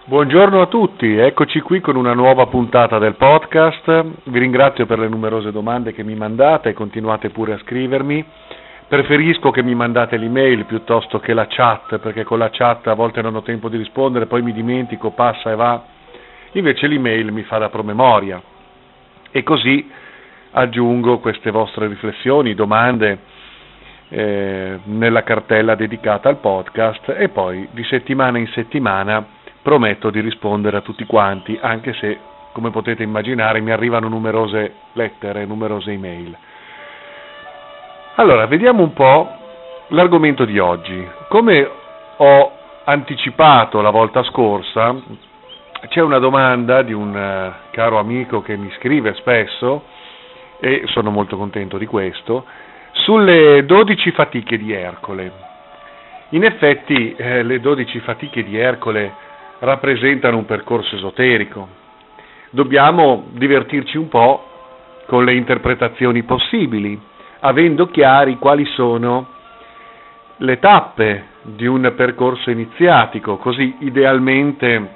Buongiorno a tutti, eccoci qui con una nuova puntata del podcast. Vi ringrazio per le numerose domande che mi mandate e continuate pure a scrivermi. Preferisco che mi mandate l'email piuttosto che la chat, perché con la chat a volte non ho tempo di rispondere, poi mi dimentico, passa e va. Invece l'email mi fa da promemoria e così aggiungo queste vostre riflessioni, domande nella cartella dedicata al podcast e poi di settimana in settimana prometto di rispondere a tutti quanti, anche se, come potete immaginare, mi arrivano numerose lettere, numerose email. Allora, vediamo un po' l'argomento di oggi. Come ho anticipato la volta scorsa, c'è una domanda di un caro amico che mi scrive spesso, e sono molto contento di questo, sulle 12 fatiche di Ercole. In effetti, le 12 fatiche di Ercole rappresentano un percorso esoterico. Dobbiamo divertirci un po' con le interpretazioni possibili, avendo chiari quali sono le tappe di un percorso iniziatico, così idealmente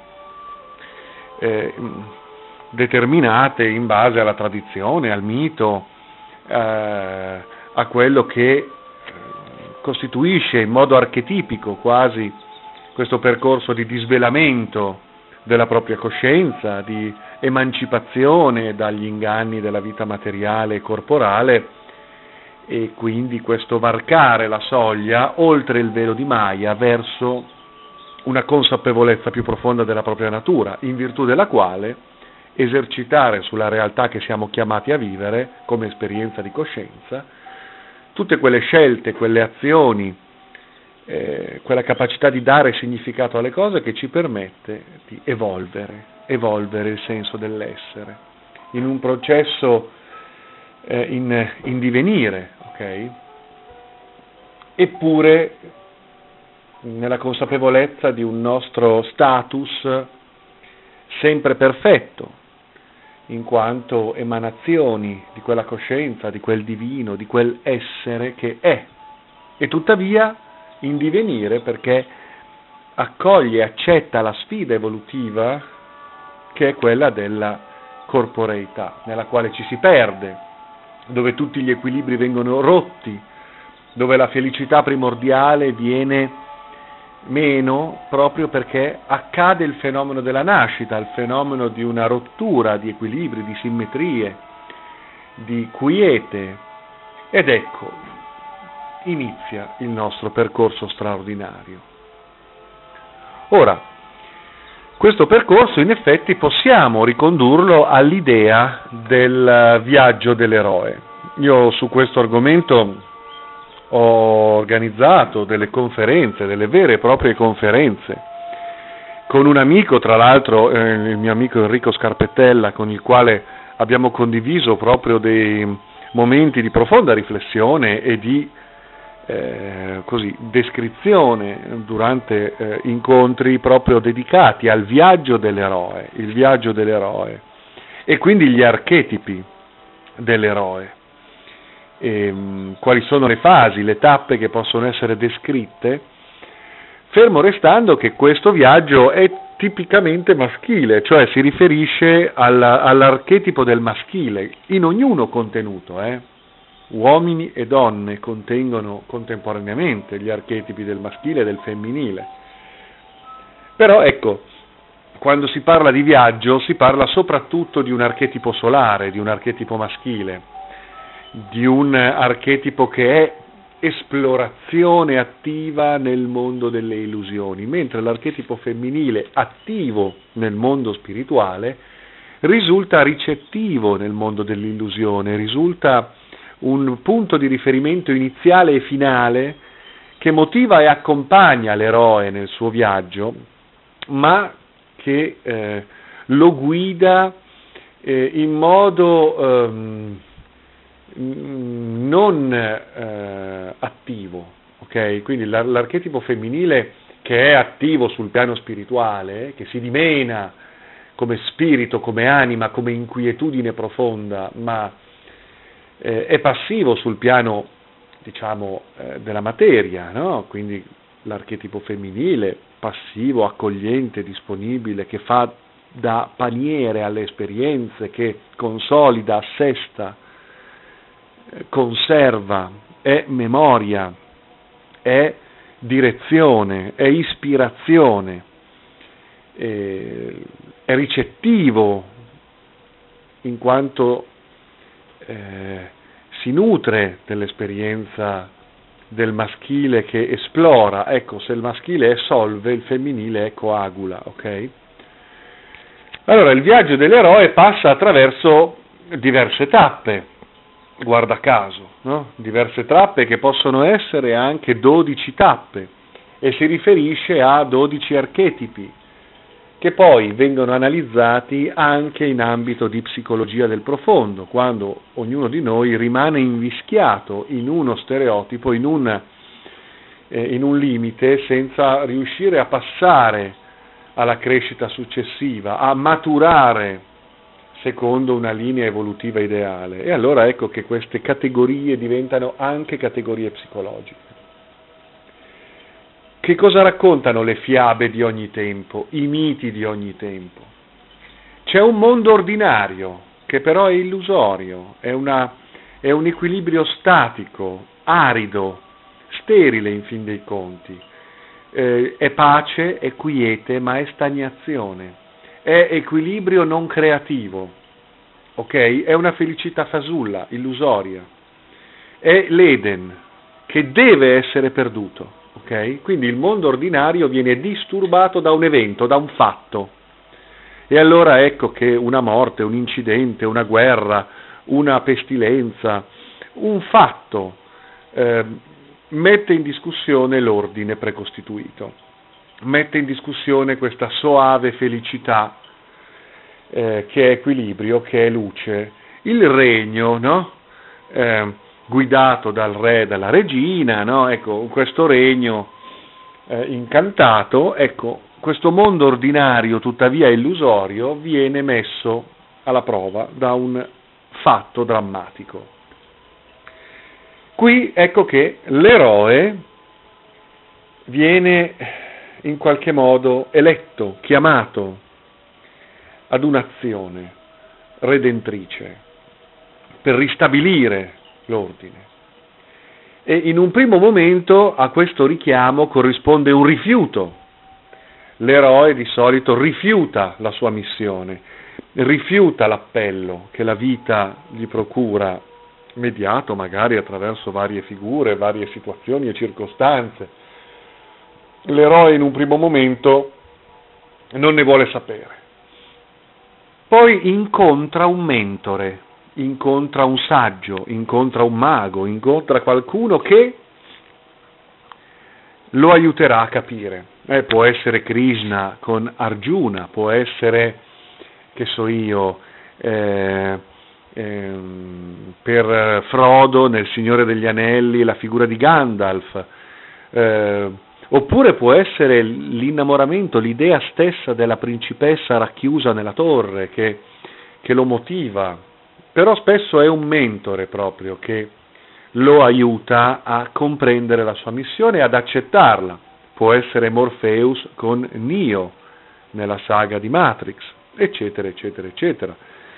determinate in base alla tradizione, al mito, a quello che costituisce in modo archetipico quasi questo percorso di disvelamento della propria coscienza, di emancipazione dagli inganni della vita materiale e corporale, e quindi questo varcare la soglia oltre il velo di Maya verso una consapevolezza più profonda della propria natura, in virtù della quale esercitare sulla realtà che siamo chiamati a vivere come esperienza di coscienza tutte quelle scelte, quelle azioni, quella capacità di dare significato alle cose che ci permette di evolvere il senso dell'essere in un processo in divenire, ok? Eppure nella consapevolezza di un nostro status sempre perfetto, in quanto emanazioni di quella coscienza, di quel divino, di quel essere che è, e tuttavia in divenire perché accoglie e accetta la sfida evolutiva che è quella della corporeità, nella quale ci si perde, dove tutti gli equilibri vengono rotti, dove la felicità primordiale viene meno proprio perché accade il fenomeno della nascita, il fenomeno di una rottura di equilibri, di simmetrie, di quiete, ed ecco, inizia il nostro percorso straordinario. Ora, questo percorso in effetti possiamo ricondurlo all'idea del viaggio dell'eroe. Io su questo argomento ho organizzato delle conferenze, delle vere e proprie conferenze, con un amico, tra l'altro il mio amico Enrico Scarpettella, con il quale abbiamo condiviso proprio dei momenti di profonda riflessione e di descrizione durante incontri proprio dedicati al viaggio dell'eroe, il viaggio dell'eroe, e quindi gli archetipi dell'eroe. Quali sono le fasi, le tappe che possono essere descritte, fermo restando che questo viaggio è tipicamente maschile, cioè si riferisce all'archetipo del maschile, in ognuno contenuto. Uomini e donne contengono contemporaneamente gli archetipi del maschile e del femminile. Però ecco, quando si parla di viaggio si parla soprattutto di un archetipo solare, di un archetipo maschile, di un archetipo che è esplorazione attiva nel mondo delle illusioni, mentre l'archetipo femminile attivo nel mondo spirituale risulta ricettivo nel mondo dell'illusione, risulta un punto di riferimento iniziale e finale che motiva e accompagna l'eroe nel suo viaggio, ma che lo guida in modo non attivo, ok? Quindi l'archetipo femminile che è attivo sul piano spirituale, che si dimena come spirito, come anima, come inquietudine profonda, ma è passivo sul piano, diciamo, della materia, no? Quindi l'archetipo femminile, passivo, accogliente, disponibile, che fa da paniere alle esperienze, che consolida, assesta, conserva, è memoria, è direzione, è ispirazione, è ricettivo, in quanto si nutre dell'esperienza del maschile che esplora. Ecco, se il maschile è solve, il femminile è coagula, ok? Allora, il viaggio dell'eroe passa attraverso diverse tappe, guarda caso, no? Diverse tappe che possono essere anche 12 tappe, e si riferisce a 12 archetipi, che poi vengono analizzati anche in ambito di psicologia del profondo, quando ognuno di noi rimane invischiato in uno stereotipo, in un limite, senza riuscire a passare alla crescita successiva, a maturare secondo una linea evolutiva ideale. E allora ecco che queste categorie diventano anche categorie psicologiche. Che cosa raccontano le fiabe di ogni tempo, i miti di ogni tempo? C'è un mondo ordinario, che però è illusorio, è un equilibrio statico, arido, sterile in fin dei conti. È pace, è quiete, ma è stagnazione. È equilibrio non creativo, ok? È una felicità fasulla, illusoria. È l'Eden, che deve essere perduto. Okay? Quindi il mondo ordinario viene disturbato da un evento, da un fatto, e allora ecco che una morte, un incidente, una guerra, una pestilenza, un fatto mette in discussione l'ordine precostituito, mette in discussione questa soave felicità che è equilibrio, che è luce, il regno, no? Guidato dal re e dalla regina, no? Ecco, questo regno incantato, ecco, questo mondo ordinario, tuttavia illusorio, viene messo alla prova da un fatto drammatico. Qui ecco che l'eroe viene in qualche modo eletto, chiamato ad un'azione redentrice per ristabilire l'ordine. E in un primo momento a questo richiamo corrisponde un rifiuto. L'eroe di solito rifiuta la sua missione, rifiuta l'appello che la vita gli procura, mediato magari attraverso varie figure, varie situazioni e circostanze. L'eroe in un primo momento non ne vuole sapere. Poi incontra un mentore, incontra un saggio, incontra un mago, incontra qualcuno che lo aiuterà a capire. Può essere Krishna con Arjuna, può essere, che so io, per Frodo nel Signore degli Anelli la figura di Gandalf, oppure può essere l'innamoramento, l'idea stessa della principessa racchiusa nella torre che lo motiva. Però spesso è un mentore proprio che lo aiuta a comprendere la sua missione e ad accettarla. Può essere Morpheus con Neo nella saga di Matrix, eccetera, eccetera, eccetera.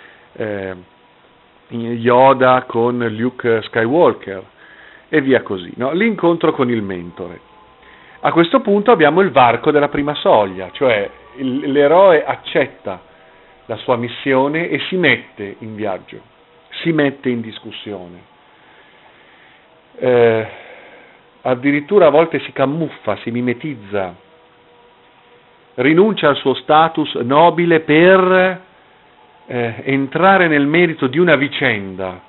Yoda con Luke Skywalker e via così, no? L'incontro con il mentore. A questo punto abbiamo il varco della prima soglia, cioè l'eroe accetta la sua missione e si mette in viaggio, si mette in discussione. Addirittura a volte si camuffa, si mimetizza, rinuncia al suo status nobile per entrare nel merito di una vicenda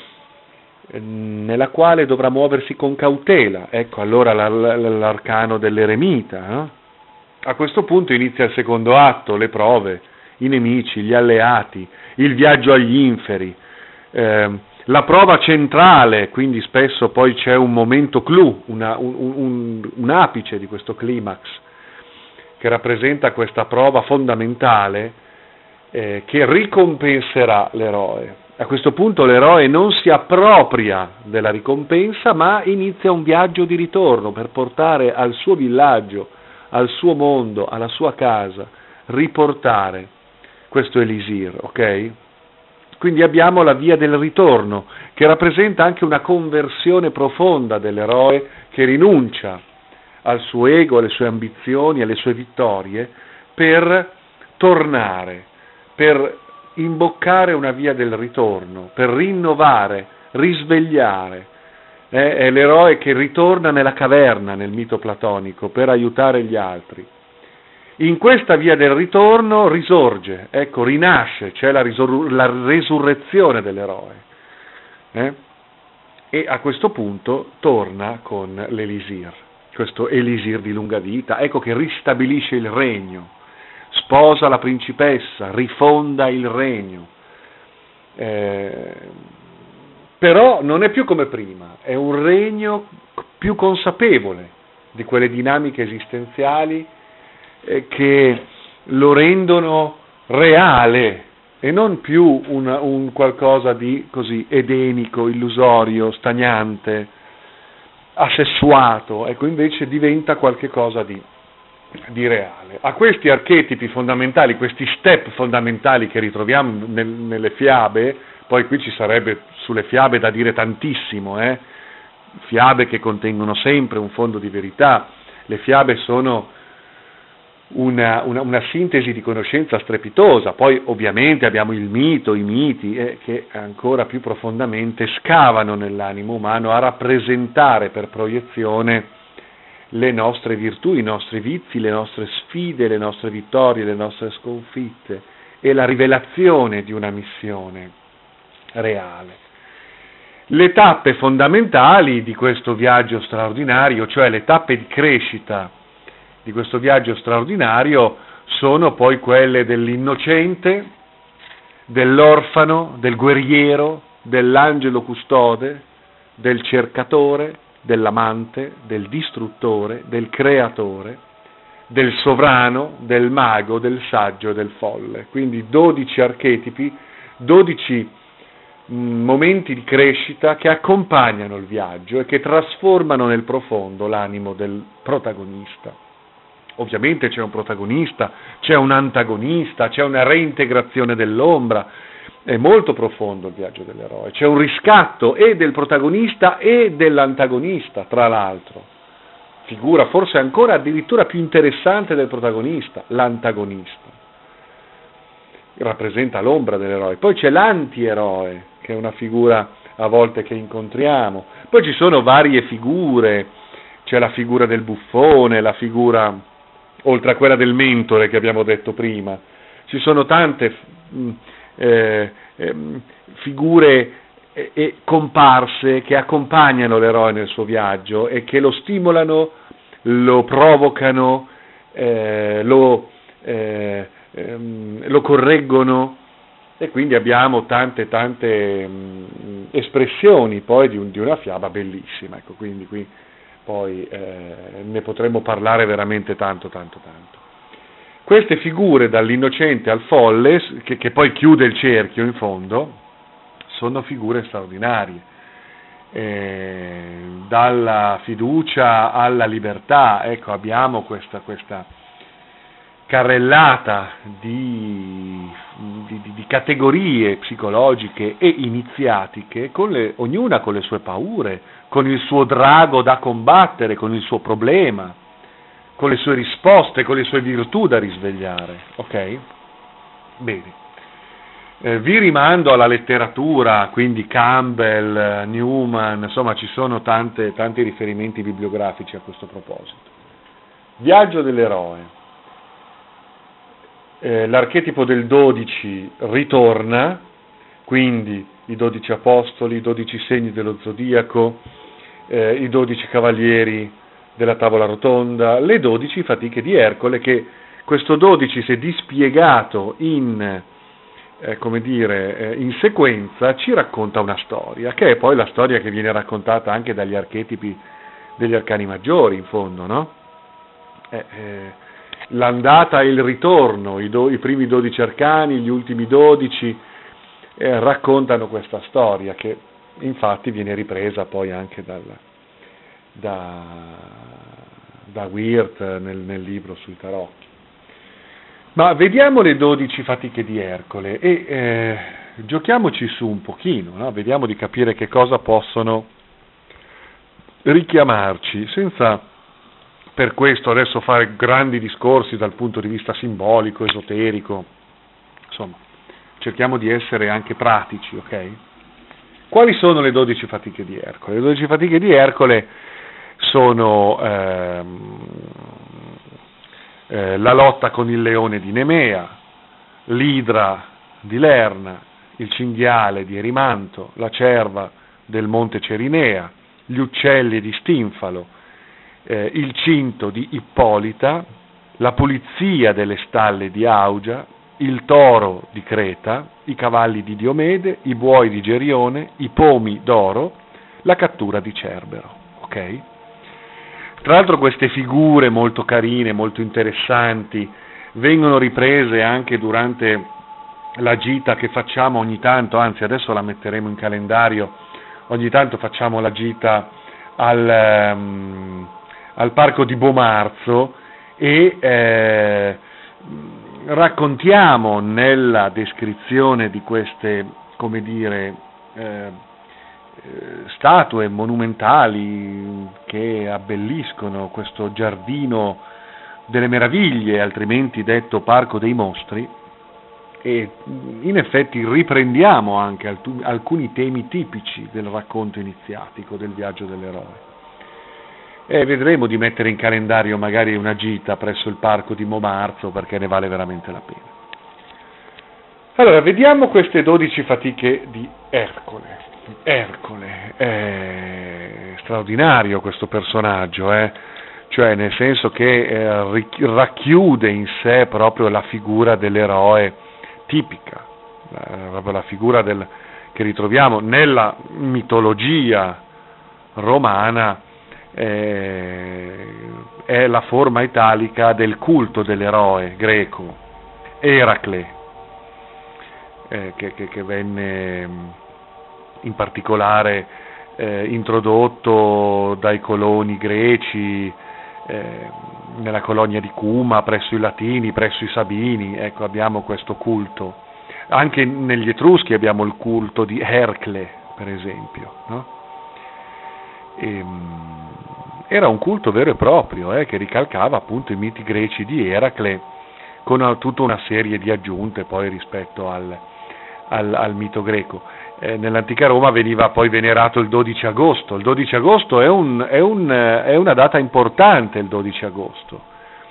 nella quale dovrà muoversi con cautela. Ecco allora l'arcano dell'eremita, no? A questo punto inizia il secondo atto, le prove, i nemici, gli alleati, il viaggio agli inferi, la prova centrale, quindi spesso poi c'è un momento clou, un apice di questo climax che rappresenta questa prova fondamentale che ricompenserà l'eroe. A questo punto l'eroe non si appropria della ricompensa, ma inizia un viaggio di ritorno per portare al suo villaggio, al suo mondo, alla sua casa, riportare questo elisir, ok? Quindi abbiamo la via del ritorno, che rappresenta anche una conversione profonda dell'eroe che rinuncia al suo ego, alle sue ambizioni, alle sue vittorie, per tornare, per imboccare una via del ritorno, per rinnovare, risvegliare. È l'eroe che ritorna nella caverna, nel mito platonico, per aiutare gli altri. In questa via del ritorno risorge, ecco, rinasce, c'è la resurrezione dell'eroe. E a questo punto torna con l'elisir, questo elisir di lunga vita, ecco che ristabilisce il regno, sposa la principessa, rifonda il regno. Però non è più come prima, è un regno più consapevole di quelle dinamiche esistenziali che lo rendono reale e non più un qualcosa di così edenico, illusorio, stagnante, assessuato, ecco, invece diventa qualche cosa di reale. A questi archetipi fondamentali, questi step fondamentali che ritroviamo nelle fiabe, poi qui ci sarebbe sulle fiabe da dire tantissimo, fiabe che contengono sempre un fondo di verità, le fiabe sono una sintesi di conoscenza strepitosa, poi ovviamente abbiamo il mito, i miti che ancora più profondamente scavano nell'animo umano a rappresentare per proiezione le nostre virtù, i nostri vizi, le nostre sfide, le nostre vittorie, le nostre sconfitte e la rivelazione di una missione reale. Le tappe fondamentali di questo viaggio straordinario, cioè le tappe di crescita di questo viaggio straordinario, sono poi quelle dell'innocente, dell'orfano, del guerriero, dell'angelo custode, del cercatore, dell'amante, del distruttore, del creatore, del sovrano, del mago, del saggio e del folle. Quindi 12 archetipi, 12 momenti di crescita che accompagnano il viaggio e che trasformano nel profondo l'animo del protagonista. Ovviamente c'è un protagonista, c'è un antagonista, c'è una reintegrazione dell'ombra, è molto profondo il viaggio dell'eroe, c'è un riscatto e del protagonista e dell'antagonista, tra l'altro. Figura forse ancora addirittura più interessante del protagonista, l'antagonista. Rappresenta l'ombra dell'eroe. Poi c'è l'antieroe, che è una figura a volte che incontriamo. Poi ci sono varie figure, c'è la figura del buffone, la figura, oltre a quella del mentore che abbiamo detto prima, ci sono tante figure e comparse che accompagnano l'eroe nel suo viaggio e che lo stimolano, lo provocano, lo correggono, e quindi abbiamo tante espressioni poi di una fiaba bellissima. Ecco, quindi qui poi ne potremmo parlare veramente tanto. Queste figure, dall'innocente al folle, che poi chiude il cerchio in fondo, sono figure straordinarie, dalla fiducia alla libertà. Ecco, abbiamo questa carrellata di categorie psicologiche e iniziatiche, ognuna con le sue paure, con il suo drago da combattere, con il suo problema, con le sue risposte, con le sue virtù da risvegliare. Ok? Bene. Vi rimando alla letteratura, quindi Campbell, Newman, insomma ci sono tanti riferimenti bibliografici a questo proposito. Viaggio dell'eroe. L'archetipo del 12 ritorna, quindi i 12 apostoli, i 12 segni dello zodiaco, i 12 cavalieri della tavola rotonda, le 12 fatiche di Ercole, che questo 12, se dispiegato in sequenza, ci racconta una storia, che è poi la storia che viene raccontata anche dagli archetipi degli arcani maggiori, in fondo, no? L'andata e il ritorno, i primi 12 arcani, gli ultimi 12, raccontano questa storia che infatti viene ripresa poi anche da Wirth nel libro sui tarocchi. Ma vediamo le 12 fatiche di Ercole e giochiamoci su un pochino, no? Vediamo di capire che cosa possono richiamarci, senza per questo adesso fare grandi discorsi dal punto di vista simbolico, esoterico, insomma, cerchiamo di essere anche pratici, ok? Quali sono le 12 fatiche di Ercole? Le 12 fatiche di Ercole sono la lotta con il leone di Nemea, l'idra di Lerna, il cinghiale di Erimanto, la cerva del monte Cerinea, gli uccelli di Stinfalo, il cinto di Ippolita, la pulizia delle stalle di Augia, il toro di Creta, i cavalli di Diomede, i buoi di Gerione, i pomi d'oro, la cattura di Cerbero, ok? Tra l'altro queste figure molto carine, molto interessanti, vengono riprese anche durante la gita che facciamo ogni tanto, anzi adesso la metteremo in calendario, ogni tanto facciamo la gita al parco di Bomarzo e raccontiamo nella descrizione di queste, come dire, statue monumentali che abbelliscono questo giardino delle meraviglie, altrimenti detto parco dei mostri, e in effetti riprendiamo anche alcuni temi tipici del racconto iniziatico del viaggio dell'eroe. E vedremo di mettere in calendario magari una gita presso il parco di Bomarzo, perché ne vale veramente la pena. Allora, vediamo queste 12 fatiche di Ercole. Ercole è straordinario questo personaggio, cioè nel senso che racchiude in sé proprio la figura dell'eroe tipica, proprio la figura che ritroviamo nella mitologia romana, è la forma italica del culto dell'eroe greco, Eracle, che venne in particolare introdotto dai coloni greci nella colonia di Cuma, presso i Latini, presso i Sabini. Ecco, abbiamo questo culto. Anche negli Etruschi abbiamo il culto di Ercle, per esempio, no? Era un culto vero e proprio, che ricalcava appunto i miti greci di Eracle, con tutta una serie di aggiunte poi rispetto al mito greco. Nell'antica Roma veniva poi venerato il 12 agosto. Il 12 agosto è una data importante, il 12 agosto,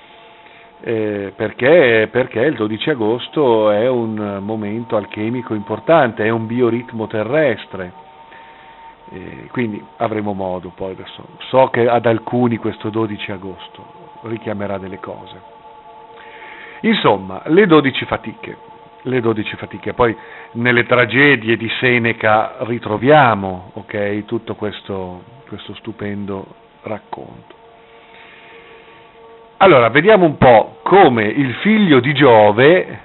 perché il 12 agosto è un momento alchemico importante, è un bioritmo terrestre. Quindi avremo modo poi, adesso so che ad alcuni questo 12 agosto richiamerà delle cose. Insomma, le 12 fatiche, poi nelle tragedie di Seneca ritroviamo, ok, tutto questo stupendo racconto. Allora, vediamo un po' come il figlio di Giove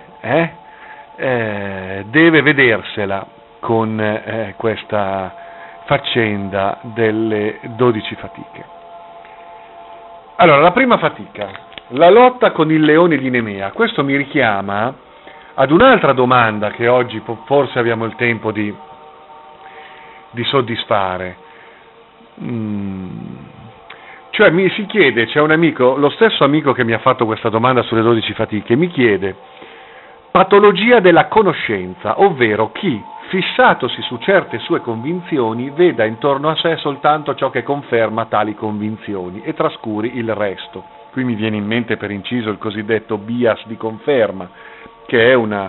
deve vedersela con questa faccenda delle 12 fatiche. Allora, la prima fatica, la lotta con il leone di Nemea. Questo mi richiama ad un'altra domanda che oggi forse abbiamo il tempo di soddisfare. Cioè mi si chiede, c'è un amico, lo stesso amico che mi ha fatto questa domanda sulle 12 fatiche, mi chiede: patologia della conoscenza, ovvero chi, fissatosi su certe sue convinzioni, veda intorno a sé soltanto ciò che conferma tali convinzioni e trascuri il resto. Qui mi viene in mente per inciso il cosiddetto bias di conferma, che è un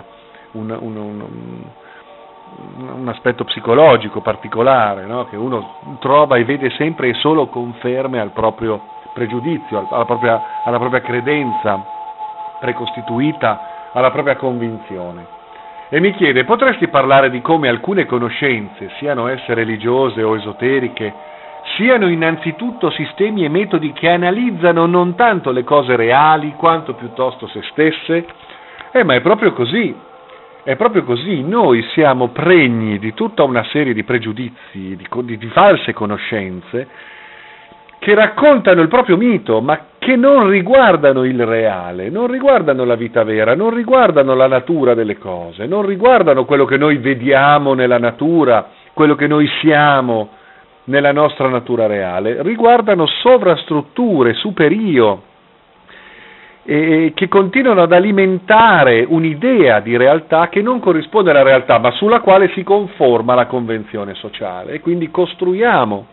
aspetto psicologico particolare, no? Che uno trova e vede sempre e solo conferme al proprio pregiudizio, alla propria credenza precostituita, alla propria convinzione. E mi chiede: potresti parlare di come alcune conoscenze, siano esse religiose o esoteriche, siano innanzitutto sistemi e metodi che analizzano non tanto le cose reali quanto piuttosto se stesse? Ma è proprio così. È proprio così, noi siamo pregni di tutta una serie di pregiudizi, di false conoscenze, che raccontano il proprio mito, ma che non riguardano il reale, non riguardano la vita vera, non riguardano la natura delle cose, non riguardano quello che noi vediamo nella natura, quello che noi siamo nella nostra natura reale, riguardano sovrastrutture, superio, che continuano ad alimentare un'idea di realtà che non corrisponde alla realtà, ma sulla quale si conforma la convenzione sociale, e quindi costruiamo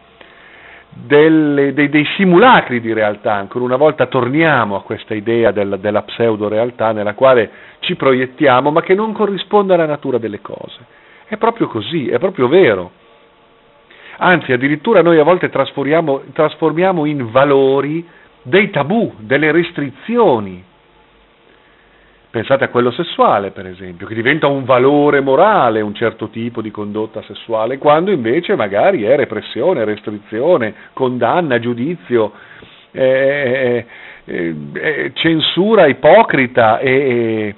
dei simulacri di realtà. Ancora una volta torniamo a questa idea della pseudo-realtà nella quale ci proiettiamo, ma che non corrisponde alla natura delle cose. È proprio così, è proprio vero. Anzi, addirittura noi a volte trasformiamo in valori dei tabù, delle restrizioni. Pensate a quello sessuale, per esempio, che diventa un valore morale un certo tipo di condotta sessuale, quando invece magari è repressione, restrizione, condanna, giudizio, censura ipocrita e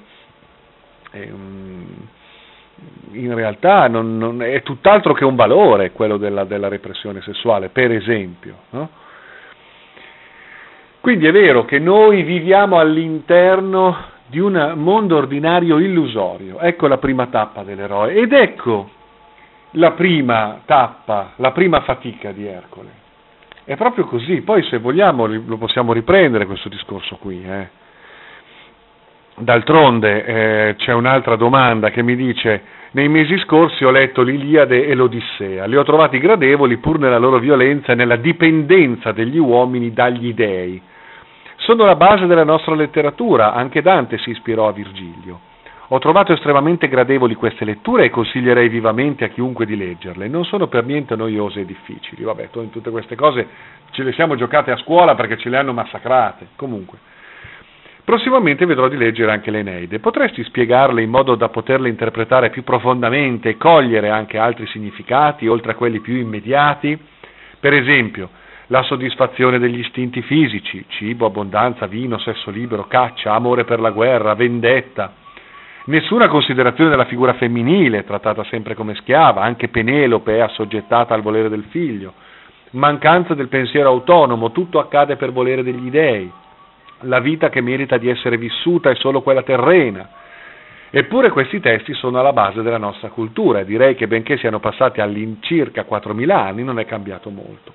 in realtà non è tutt'altro che un valore quello della repressione sessuale, per esempio, no? Quindi è vero che noi viviamo all'interno di un mondo ordinario illusorio. Ecco la prima tappa dell'eroe, ed ecco la prima tappa, la prima fatica di Ercole. È proprio così. Poi, se vogliamo, lo possiamo riprendere questo discorso qui. D'altronde c'è un'altra domanda che mi dice: nei mesi scorsi ho letto l'Iliade e l'Odissea, li ho trovati gradevoli pur nella loro violenza e nella dipendenza degli uomini dagli dei. Sono la base della nostra letteratura, anche Dante si ispirò a Virgilio. Ho trovato estremamente gradevoli queste letture e consiglierei vivamente a chiunque di leggerle. Non sono per niente noiose e difficili. Vabbè, tutte queste cose ce le siamo giocate a scuola perché ce le hanno massacrate. Comunque, prossimamente vedrò di leggere anche l'Eneide. Potresti spiegarle in modo da poterle interpretare più profondamente e cogliere anche altri significati, oltre a quelli più immediati? Per esempio, la soddisfazione degli istinti fisici, cibo, abbondanza, vino, sesso libero, caccia, amore per la guerra, vendetta. Nessuna considerazione della figura femminile, trattata sempre come schiava, anche Penelope è assoggettata al volere del figlio. Mancanza del pensiero autonomo, tutto accade per volere degli dei. La vita che merita di essere vissuta è solo quella terrena. Eppure questi testi sono alla base della nostra cultura e direi che benché siano passati all'incirca 4.000 anni non è cambiato molto.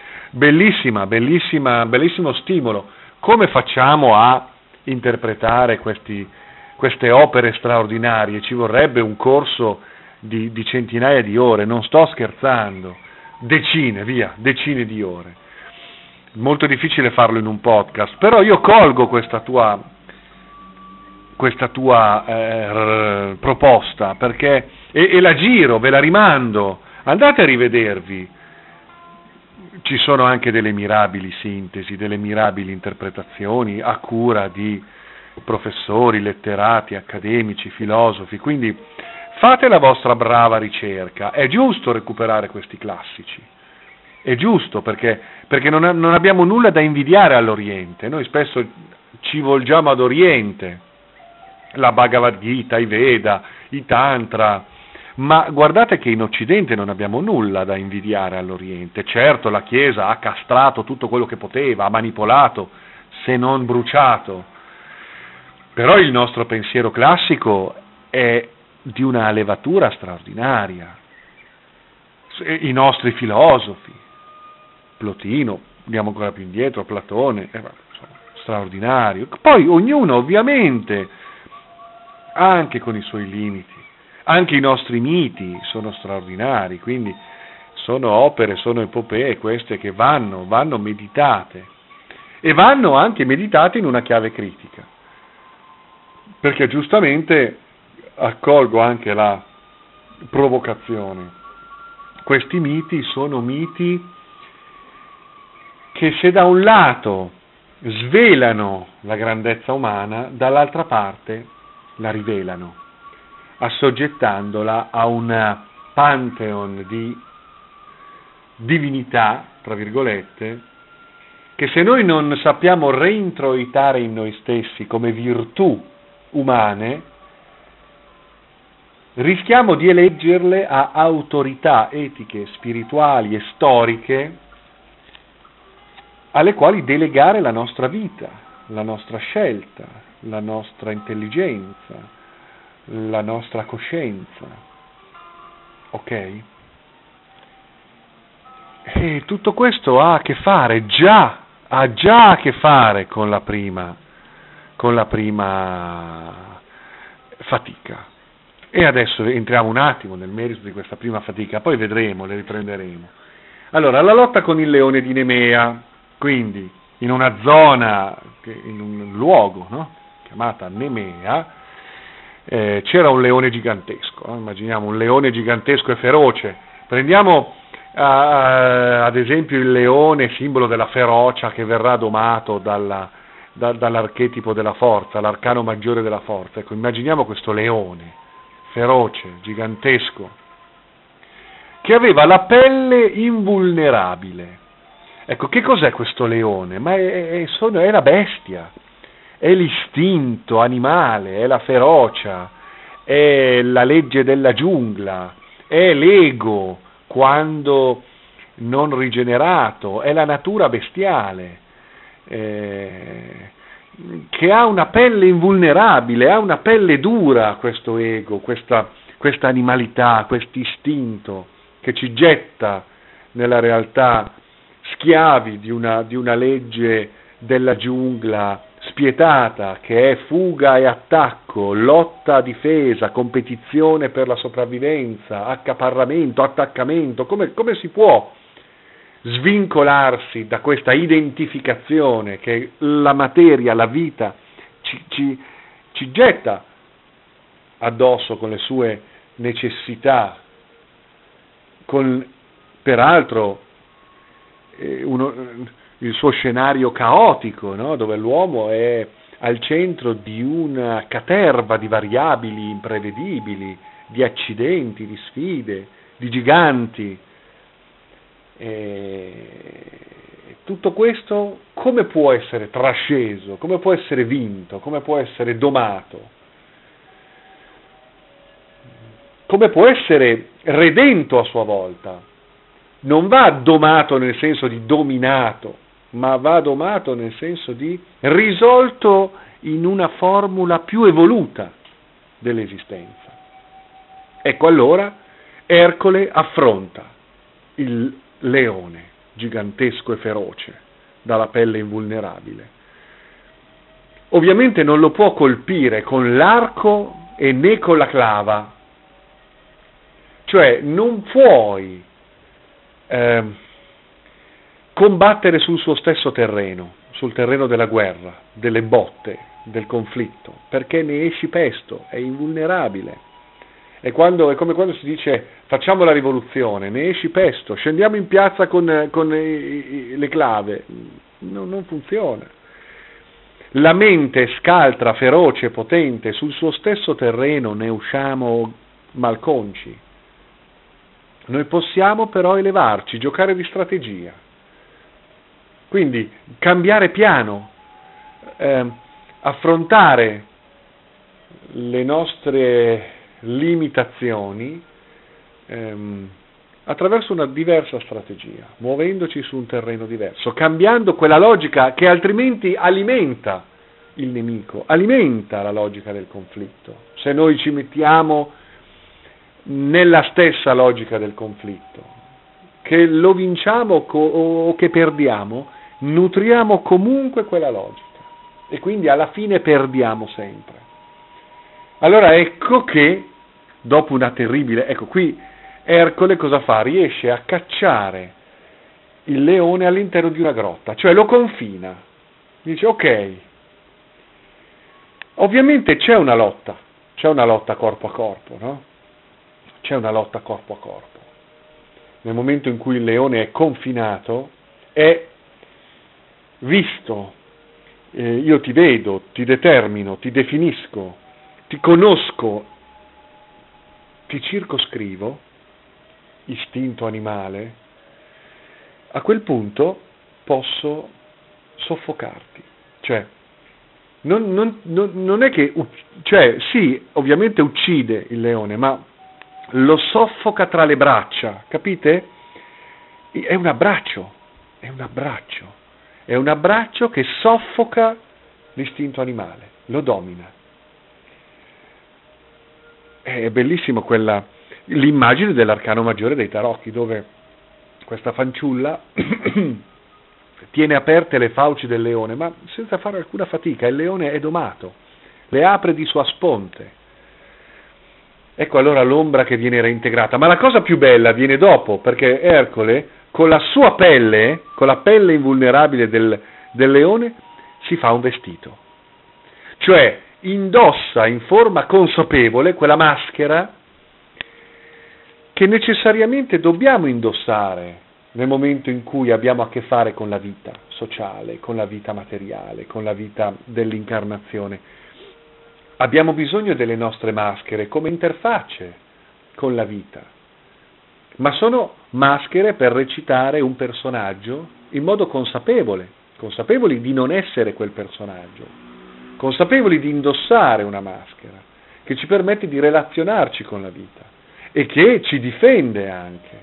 Bellissimo stimolo. Come facciamo a interpretare queste opere straordinarie? Ci vorrebbe un corso di centinaia di ore, non sto scherzando, decine di ore. Molto difficile farlo in un podcast, però io colgo questa tua proposta, perché e la giro, ve la rimando, andate a rivedervi. Ci sono anche delle mirabili sintesi, delle mirabili interpretazioni a cura di professori, letterati, accademici, filosofi, quindi fate la vostra brava ricerca. È giusto recuperare questi classici, è giusto, perché non abbiamo nulla da invidiare all'Oriente. Noi spesso ci volgiamo ad Oriente, la Bhagavad Gita, i Veda, i Tantra, ma guardate che in Occidente non abbiamo nulla da invidiare all'Oriente. Certo, la Chiesa ha castrato tutto quello che poteva, ha manipolato, se non bruciato, però il nostro pensiero classico è di una levatura straordinaria. I nostri filosofi, Plotino, andiamo ancora più indietro, Platone, straordinario. Poi ognuno ovviamente, anche con i suoi limiti, anche i nostri miti sono straordinari, quindi sono opere, sono epopee queste che vanno meditate, e vanno anche meditate in una chiave critica, perché giustamente accolgo anche la provocazione. Questi miti sono miti che, se da un lato svelano la grandezza umana, dall'altra parte la rivelano, assoggettandola a un pantheon di divinità, tra virgolette, che se noi non sappiamo reintroitare in noi stessi come virtù umane, rischiamo di eleggerle a autorità etiche, spirituali e storiche alle quali delegare la nostra vita, la nostra scelta, la nostra intelligenza, la nostra coscienza. Ok? E tutto questo ha a che fare ha già a che fare con la prima fatica. E adesso entriamo un attimo nel merito di questa prima fatica, poi vedremo, le riprenderemo. Allora, la lotta con il leone di Nemea, quindi in una zona, in un luogo, no? Chiamata Nemea, c'era un leone gigantesco, no? Immaginiamo un leone gigantesco e feroce. Prendiamo ad esempio il leone, simbolo della ferocia, che verrà domato dall'archetipo della forza, l'arcano maggiore della forza. Ecco, immaginiamo questo leone feroce, gigantesco, che aveva la pelle invulnerabile. Ecco, che cos'è questo leone? Ma è la bestia, è l'istinto animale, è la ferocia, è la legge della giungla, è l'ego quando non rigenerato, è la natura bestiale, che ha una pelle invulnerabile, ha una pelle dura questo ego, questa animalità, questo istinto che ci getta nella realtà schiavi di una legge della giungla spietata, che è fuga e attacco, lotta, difesa, competizione per la sopravvivenza, accaparramento, attaccamento. Come si può svincolarsi da questa identificazione che la materia, la vita ci getta addosso con le sue necessità, con peraltro il suo scenario caotico, no? Dove l'uomo è al centro di una caterva di variabili imprevedibili, di accidenti, di sfide, di giganti. Tutto questo come può essere trasceso, come può essere vinto, come può essere domato, come può essere redento a sua volta? Non va domato nel senso di dominato, ma va domato nel senso di risolto in una formula più evoluta dell'esistenza. Ecco, allora Ercole affronta il leone gigantesco e feroce, dalla pelle invulnerabile. Ovviamente non lo può colpire con l'arco e né con la clava, cioè non puoi combattere sul suo stesso terreno, sul terreno della guerra, delle botte, del conflitto, perché ne esci pesto, è invulnerabile. È come quando si dice facciamo la rivoluzione, ne esci pesto, scendiamo in piazza con le clave, non funziona. La mente scaltra, feroce, potente, sul suo stesso terreno ne usciamo malconci. Noi possiamo però elevarci, giocare di strategia. Quindi cambiare piano, affrontare le nostre limitazioni attraverso una diversa strategia, muovendoci su un terreno diverso, cambiando quella logica che altrimenti alimenta il nemico, alimenta la logica del conflitto. Se noi ci mettiamo nella stessa logica del conflitto, che lo vinciamo o che perdiamo, nutriamo comunque quella logica e quindi alla fine perdiamo sempre. Allora ecco che dopo una terribile, ecco qui Ercole cosa fa? Riesce a cacciare il leone all'interno di una grotta, cioè lo confina, dice ok, ovviamente c'è una lotta corpo a corpo, no? C'è una lotta corpo a corpo. Nel momento in cui il leone è confinato, è visto, io ti vedo, ti determino, ti definisco, ti conosco, ti circoscrivo, istinto animale, a quel punto posso soffocarti, cioè non è che, cioè sì, ovviamente uccide il leone, ma lo soffoca tra le braccia, capite? È un abbraccio, è un abbraccio, è un abbraccio che soffoca l'istinto animale, lo domina. È bellissimo l'immagine dell'arcano maggiore dei tarocchi, dove questa fanciulla tiene aperte le fauci del leone, ma senza fare alcuna fatica, il leone è domato, le apre di sua sponte. Ecco allora l'ombra che viene reintegrata, ma la cosa più bella viene dopo, perché Ercole, con la sua pelle, con la pelle invulnerabile del leone, si fa un vestito. Cioè indossa in forma consapevole quella maschera che necessariamente dobbiamo indossare nel momento in cui abbiamo a che fare con la vita sociale, con la vita materiale, con la vita dell'incarnazione. Abbiamo bisogno delle nostre maschere come interfacce con la vita, ma sono maschere per recitare un personaggio in modo consapevole, consapevoli di non essere quel personaggio, consapevoli di indossare una maschera che ci permette di relazionarci con la vita e che ci difende anche.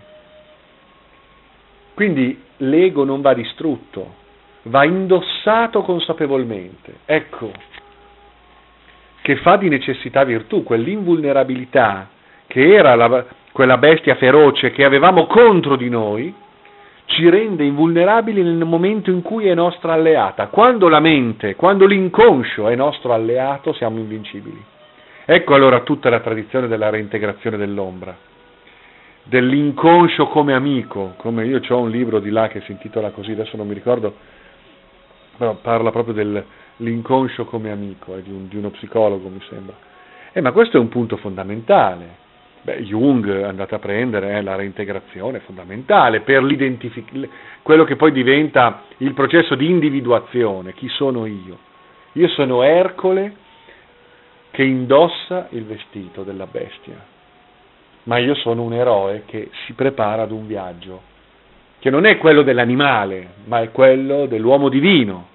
Quindi l'ego non va distrutto, va indossato consapevolmente. Ecco, che fa di necessità virtù, quell'invulnerabilità che era quella bestia feroce che avevamo contro di noi, ci rende invulnerabili nel momento in cui è nostra alleata. Quando la mente, quando l'inconscio è nostro alleato, siamo invincibili. Ecco allora tutta la tradizione della reintegrazione dell'ombra, dell'inconscio come amico, come io ho un libro di là che si intitola così, adesso non mi ricordo, però parla proprio dell'inconscio come amico, di uno psicologo mi sembra. Ma questo è un punto fondamentale. Jung andate a prendere, la reintegrazione è fondamentale per quello che poi diventa il processo di individuazione. Chi sono io? Io sono Ercole che indossa il vestito della bestia, ma io sono un eroe che si prepara ad un viaggio, che non è quello dell'animale, ma è quello dell'uomo divino,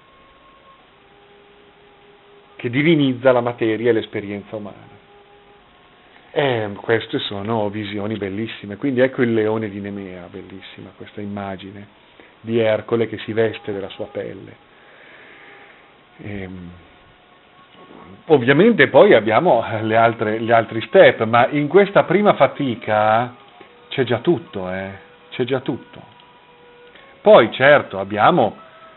che divinizza la materia e l'esperienza umana. Queste sono visioni bellissime, quindi ecco il leone di Nemea, bellissima questa immagine di Ercole che si veste della sua pelle. Ovviamente poi abbiamo gli altri step, ma in questa prima fatica c'è già tutto, c'è già tutto. Poi certo abbiamo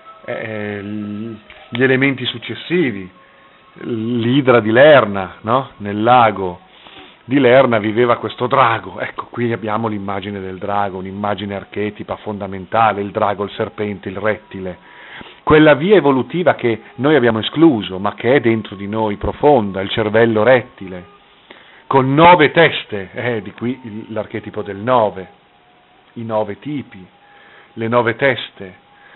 gli elementi successivi, l'idra di Lerna, no? Nel lago di Lerna viveva questo drago, ecco qui abbiamo l'immagine del drago, un'immagine archetipa fondamentale, il drago, il serpente, il rettile, quella via evolutiva che noi abbiamo escluso, ma che è dentro di noi profonda, il cervello rettile, con 9 teste, di qui l'archetipo del 9, i 9 tipi, le 9 teste,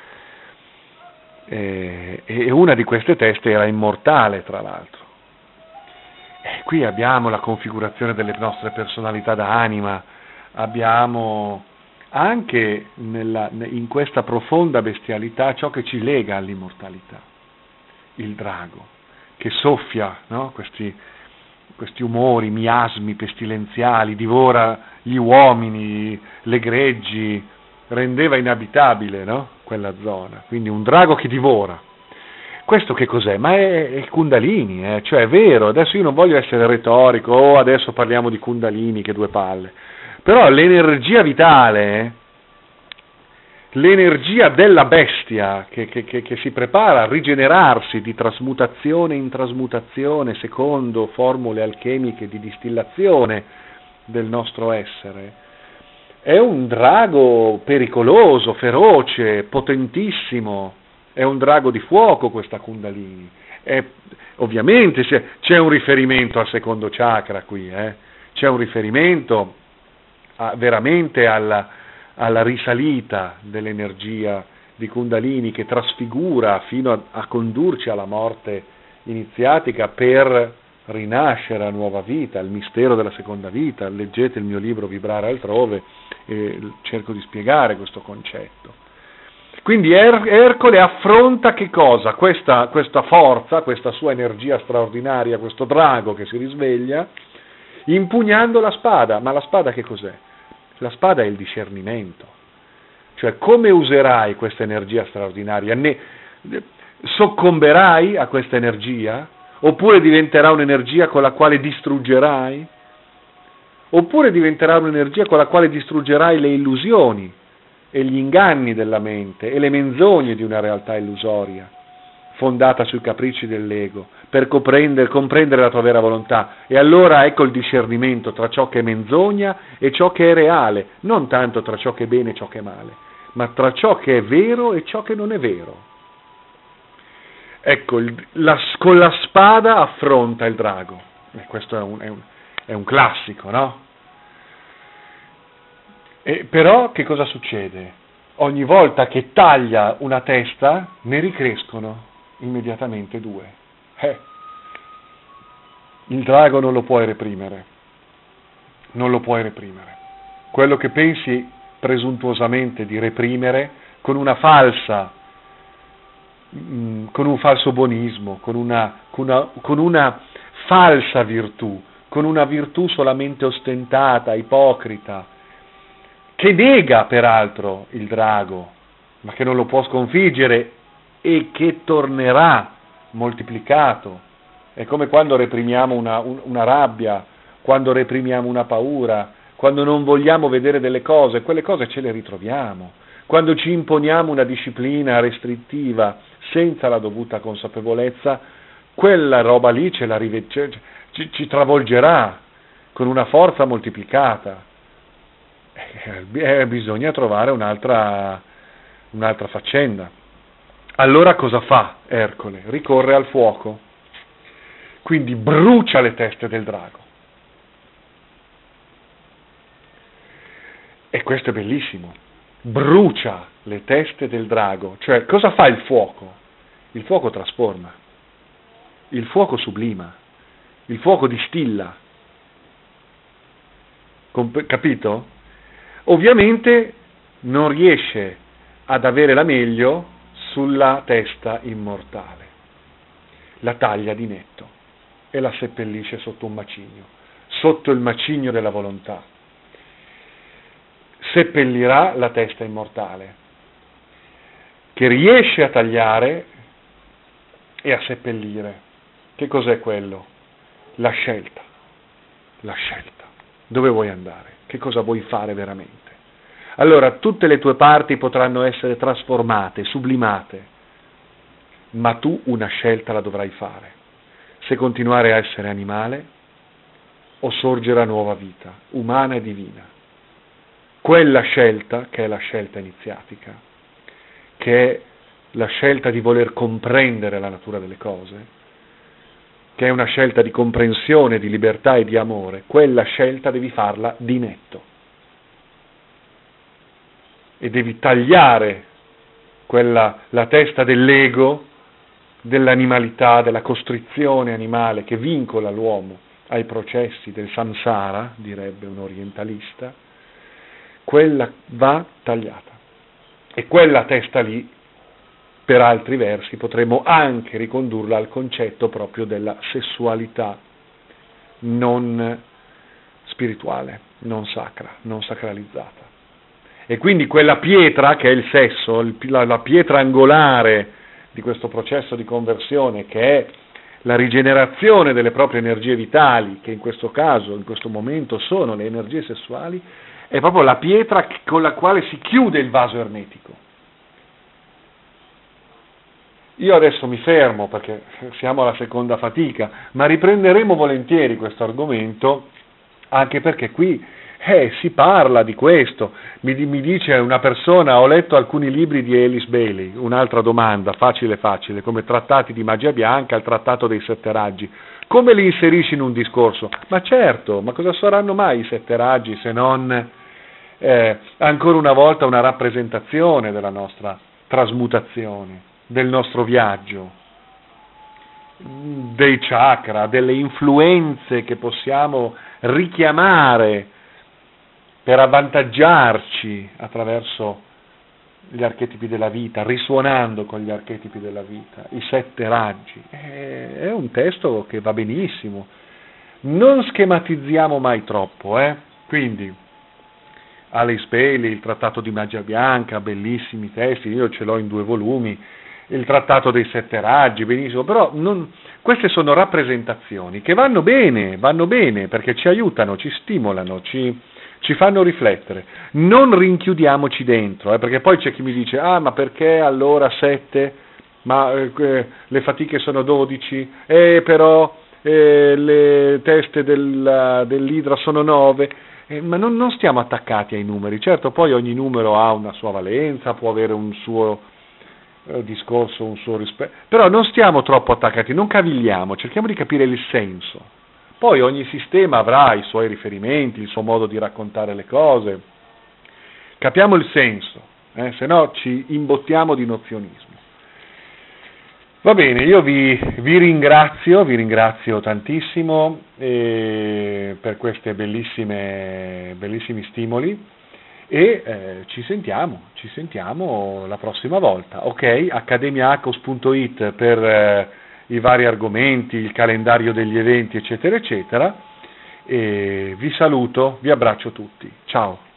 e una di queste teste era immortale tra l'altro. Qui abbiamo la configurazione delle nostre personalità da anima, abbiamo anche in questa profonda bestialità ciò che ci lega all'immortalità, il drago, che soffia, no? questi umori, miasmi pestilenziali, divora gli uomini, le greggi, rendeva inabitabile, no? Quella zona, quindi un drago che divora. Questo che cos'è? Ma è il Kundalini, cioè è vero, adesso io non voglio essere retorico, adesso parliamo di Kundalini, che 2 palle, però l'energia vitale, l'energia della bestia che si prepara a rigenerarsi di trasmutazione in trasmutazione secondo formule alchemiche di distillazione del nostro essere, è un drago pericoloso, feroce, potentissimo. È un drago di fuoco questa Kundalini. Ovviamente c'è un riferimento al secondo chakra qui, c'è un riferimento veramente alla risalita dell'energia di Kundalini che trasfigura fino a condurci alla morte iniziatica per rinascere a nuova vita, il mistero della seconda vita. Leggete il mio libro Vibrare altrove e cerco di spiegare questo concetto. Quindi Ercole affronta che cosa? Questa forza, questa sua energia straordinaria, questo drago che si risveglia, impugnando la spada. Ma la spada che cos'è? La spada è il discernimento. Cioè, come userai questa energia straordinaria? Soccomberai a questa energia? Oppure diventerà un'energia con la quale distruggerai? Oppure diventerà un'energia con la quale distruggerai le illusioni e gli inganni della mente e le menzogne di una realtà illusoria, fondata sui capricci dell'ego, per comprendere la tua vera volontà. E allora ecco il discernimento tra ciò che è menzogna e ciò che è reale, non tanto tra ciò che è bene e ciò che è male, ma tra ciò che è vero e ciò che non è vero. Ecco, con la spada affronta il drago. E questo è un classico, no? Però che cosa succede? Ogni volta che taglia una testa ne ricrescono immediatamente due. Il drago non lo puoi reprimere. Non lo puoi reprimere. Quello che pensi presuntuosamente di reprimere con un falso buonismo, con una falsa virtù, con una virtù solamente ostentata, ipocrita, che nega peraltro il drago, ma che non lo può sconfiggere e che tornerà moltiplicato. È come quando reprimiamo una rabbia, quando reprimiamo una paura, quando non vogliamo vedere delle cose, quelle cose ce le ritroviamo. Quando ci imponiamo una disciplina restrittiva senza la dovuta consapevolezza, quella roba lì ci travolgerà con una forza moltiplicata. Bisogna trovare un'altra faccenda. Allora cosa fa Ercole? Ricorre al fuoco, quindi brucia le teste del drago. E questo è bellissimo, brucia le teste del drago. Cioè, cosa fa il fuoco? Il fuoco trasforma, il fuoco sublima, il fuoco distilla. Capito? Ovviamente non riesce ad avere la meglio sulla testa immortale, la taglia di netto e la seppellisce sotto un macigno, sotto il macigno della volontà. Seppellirà la testa immortale, che riesce a tagliare e a seppellire. Che cos'è quello? La scelta. La scelta. Dove vuoi andare? Che cosa vuoi fare veramente? Allora tutte le tue parti potranno essere trasformate, sublimate, ma tu una scelta la dovrai fare. Se continuare a essere animale o sorgere a nuova vita, umana e divina. Quella scelta, che è la scelta iniziatica, che è la scelta di voler comprendere la natura delle cose, che è una scelta di comprensione, di libertà e di amore, quella scelta devi farla di netto. E devi tagliare la testa dell'ego, dell'animalità, della costrizione animale che vincola l'uomo ai processi del samsara, direbbe un orientalista. Quella va tagliata. E quella testa lì, per altri versi, potremmo anche ricondurla al concetto proprio della sessualità non spirituale, non sacra, non sacralizzata. E quindi quella pietra che è il sesso, la pietra angolare di questo processo di conversione, che è la rigenerazione delle proprie energie vitali, che in questo caso, in questo momento, sono le energie sessuali, è proprio la pietra con la quale si chiude il vaso ermetico. Io adesso mi fermo perché siamo alla seconda fatica, ma riprenderemo volentieri questo argomento, anche perché qui si parla di questo. Mi dice una persona: ho letto alcuni libri di Alice Bailey. Un'altra domanda, facile, come Trattati di magia bianca, il Trattato dei sette raggi. Come li inserisci in un discorso? Ma certo, ma cosa saranno mai i sette raggi se non ancora una volta una rappresentazione della nostra trasmutazione, del nostro viaggio, dei chakra, delle influenze che possiamo richiamare per avvantaggiarci attraverso gli archetipi della vita, risuonando con gli archetipi della vita, i 7 raggi. È un testo che va benissimo. Non schematizziamo mai troppo, Quindi, Alice Bailey, il Trattato di Magia Bianca, bellissimi testi, io ce l'ho in 2 volumi, il Trattato dei 7 raggi, benissimo, però queste sono rappresentazioni che vanno bene, perché ci aiutano, ci stimolano, ci fanno riflettere. Non rinchiudiamoci dentro, perché poi c'è chi mi dice, ma perché allora 7? Ma le fatiche sono 12? Però le teste dell'idra sono 9? Ma non stiamo attaccati ai numeri. Certo, poi ogni numero ha una sua valenza, può avere un suo discorso, un suo rispetto, però non stiamo troppo attaccati, non cavigliamo, cerchiamo di capire il senso. Poi ogni sistema avrà i suoi riferimenti, il suo modo di raccontare le cose. Capiamo il senso, se no ci imbottiamo di nozionismo. Va bene, io vi ringrazio tantissimo per questi bellissimi stimoli e ci sentiamo la prossima volta. Ok, accademiaacos.it per i vari argomenti, il calendario degli eventi, eccetera, eccetera. E vi saluto, vi abbraccio tutti. Ciao.